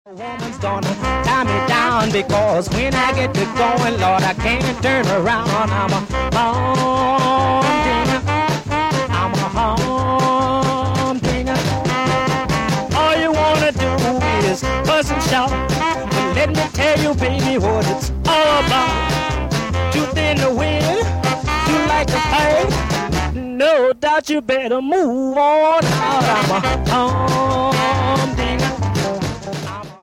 A woman's gonna tie me down because when I get to going, Lord, I can't turn around. I'm a humdinger. I'm a humdinger. All you wanna do is fuss and shout. But let me tell you, baby, what it's all about. Too thin to win, too light to pay. No doubt you better move on out. I'm a humdinger.